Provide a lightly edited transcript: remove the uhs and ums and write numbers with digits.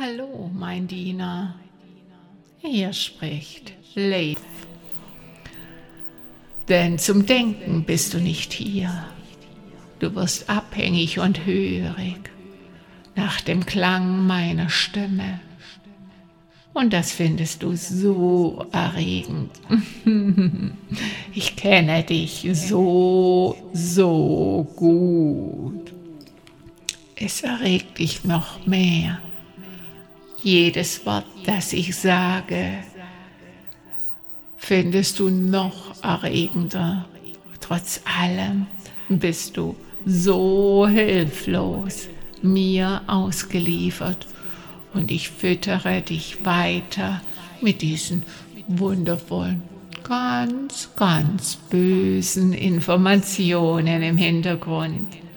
Hallo, mein Diener. Hier spricht Leif. Denn zum Denken bist du nicht hier. Du wirst abhängig und hörig nach dem Klang meiner Stimme. Und das findest du so erregend. Ich kenne dich so gut. Es erregt dich noch mehr. Jedes Wort, das ich sage, findest du noch erregender. Trotz allem bist du so hilflos mir ausgeliefert und ich füttere dich weiter mit diesen wundervollen, ganz bösen Informationen im Hintergrund.